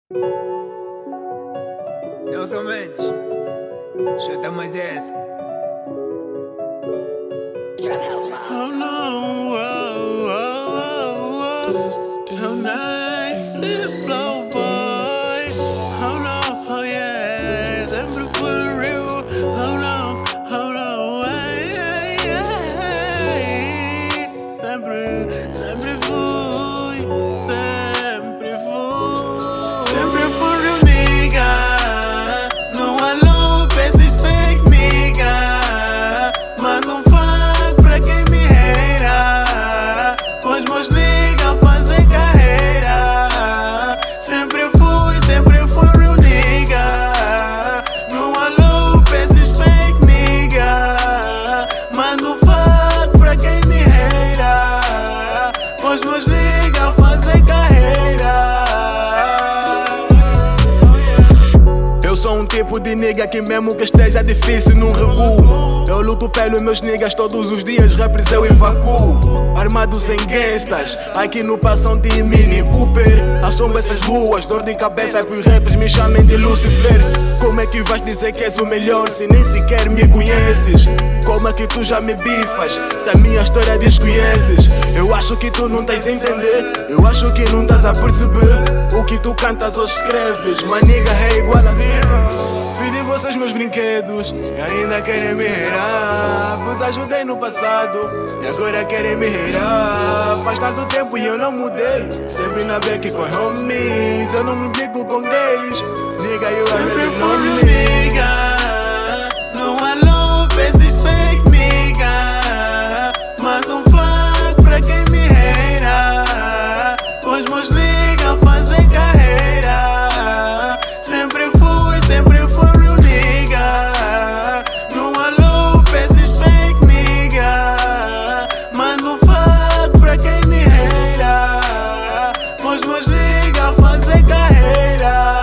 Nelson Mendes, chuta mais essa. Oh no, how nice it flow, boy. Oh no, oh yeah, sempre foi real. Oh no, ay, sempre fui, sempre fui real nigga. Não há low, esses fake nigga. Manda um fuck pra quem me hateira. Com os meus nigga fazem carreira. Sempre fui real nigga. Não há low, esses fake nigga. Manda um fuck pra quem me hateira. Com os meus nigga fazem carreira. Eu sou um tipo de nigga que mesmo que esteja difícil não recuo. Eu luto pelos meus niggas todos os dias, rappers eu evacuo. Armados em gangstas, aqui no passam de Mini Cooper. Assombro essas ruas, dor de cabeça pros rappers me chamem de Lucifer. Como é que vais dizer que és o melhor se nem sequer me conheces? Como é que tu já me bifas se a minha história desconheces? Eu acho que tu não tens a entender, eu acho que não estás a perceber o que tu cantas ou escreves. Uma nigga é igual a mim. Fiz de vocês meus brinquedos e ainda querem me reirar. Vos ajudei no passado e agora querem me reirar. Faz tanto tempo e eu não mudei, sempre na back com homies. Eu não me digo com gays, nigga, eu sempre fui nigga. Não há loop, esses fake nigga. Manda um fuck pra quem me hateira. Com os meus nigga fazem carreira. Sempre fui real nigga. Não há loop, esses fake nigga. Manda um fuck pra quem me hateira. Com os meus nigga fazem carreira.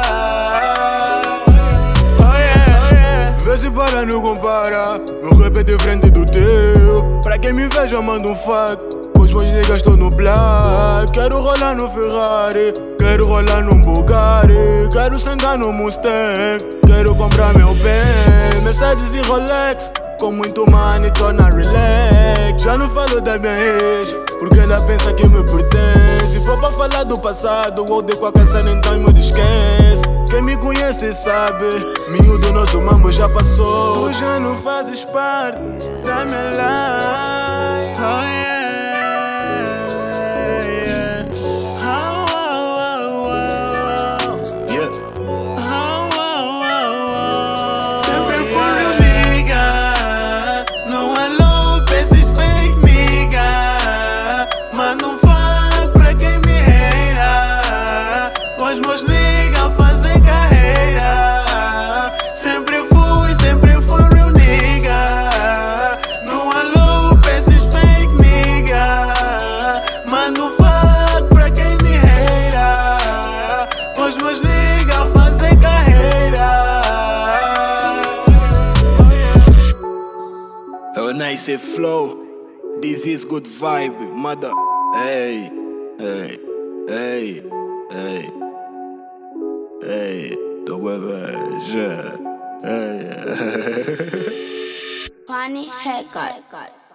Oh yeah. Vê se para, não compara. Meu rap é diferente do teu. Pra quem me veja, manda um fuck. Os meus niggas estão no black. Quero rolar no Ferrari, quero rolar num Bugatti. Quero sentar no Mustang, quero comprar meu bem. Mercedes e Rolex, com muito money tô na relax. Já não falo da minha ex, porque ela pensa que me pertence. Vou pra falar do passado, ou de qualquer cena então me esquece. Quem me conhece sabe, miúdo nosso mambo já passou. Tu já não fazes parte da minha life. Oh yeah. Manda um fuck pra quem me hateira. Com os meus nigga fazem carreira. Sempre fui real nigga. Não há loop, esses fake nigga. Manda um fuck pra quem me hateira. Com os meus nigga fazem carreira. Oh nice flow, this is good vibe, mother. Hey, hey, hey, hey, hey, tô bebê, hey. Funny haircut.